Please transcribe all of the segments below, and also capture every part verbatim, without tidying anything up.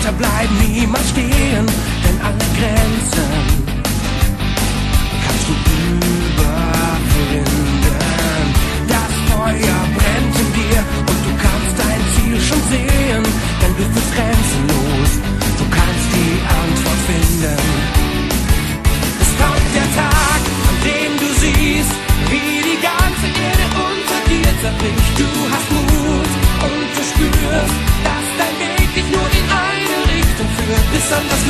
weiter bleiben, niemals stehen, denn alle Grenzen kannst du überwinden. Das Feuer brennt in dir und du kannst dein Ziel schon sehen, denn du bist grenzenlos, du kannst die Antwort finden. Es kommt der Tag, an dem du siehst, wie die ganze Erde unter dir zerbricht. Du hast Mut und du spürst, dass dein Weg dich nur in eine Richtung führt, bis an das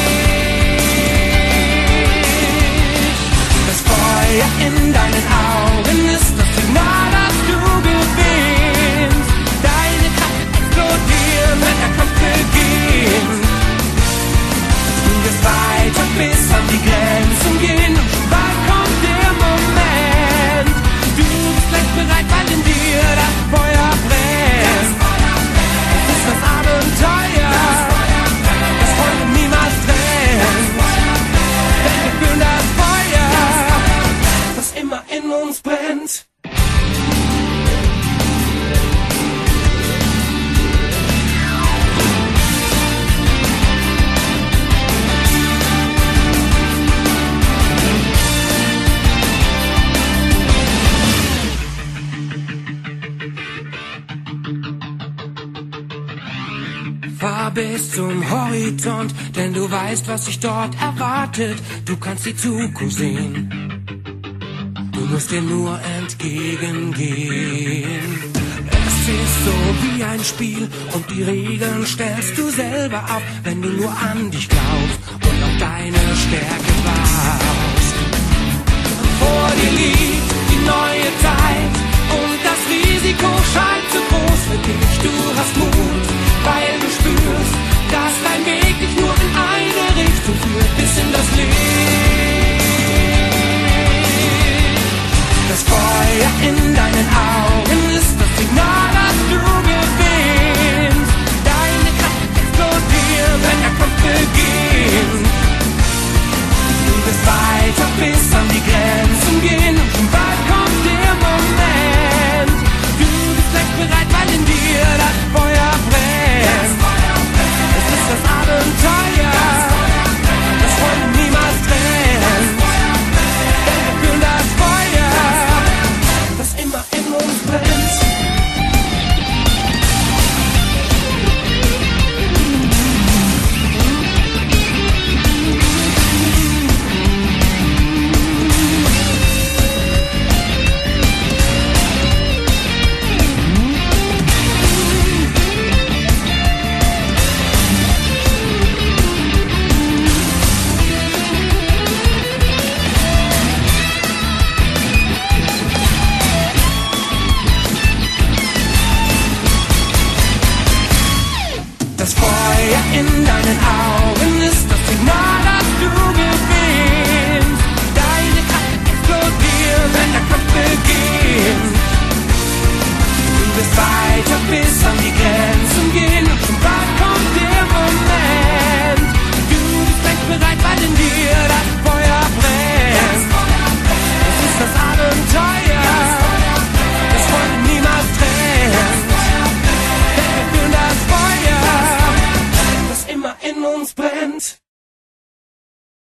Licht. Das Feuer in deinen Augen ist das Signal, dass du gewinnst. Deine Kraft explodieren, wenn der Kampf beginnt. Du wirst weiter bis an die Grenzen gehen und schon bald kommt der Moment. Du bist gleich bereit, weil in dir das Feuer brennt. Es ist das Abenteuer, das heute niemals trennt. Denn wir fühlen das Feuer, das immer in uns brennt. Fahr bis zum Horizont, denn du weißt, was dich dort erwartet. Du kannst die Zukunft sehen, du musst dir nur entgegengehen. Es ist so wie ein Spiel und die Regeln stellst du selber auf, wenn du nur an dich glaubst und auf deine Stärke baust. Vor dir liegt die neue Zeit und das Risiko scheint zu groß für dich. Du hast Mut, weil du spürst, dass dein Weg dich nur in eine Richtung führt, bis in das Licht. Das Feuer in deinen Augen ist das Signal, dass du gewinnst. Deine Kraft explodiert, wenn der Kampf beginnt. Du wirst weiter bis an die Grenzen gehen und schon bald kommt der Moment. Du bist gleich bereit, weil in dir das Feuer brennt. Es ist das Abenteuer, das heute niemals trennt. Denn wir fühlen das Feuer, das immer in uns brennt. Das Feuer in deinen Augen ist das Signal, dass du gewinnst. Deine Kraft explodiert, wenn der Kampf beginnt. Du wirst weiter bis an die Grenzen gehen und schon bald kommt der Moment. Du bist gleich bereit, weil in dir das Feuer brennt. Es ist das Abenteuer, das heute niemals trennt. Denn wir fühlen das Feuer, das immer in uns brennt.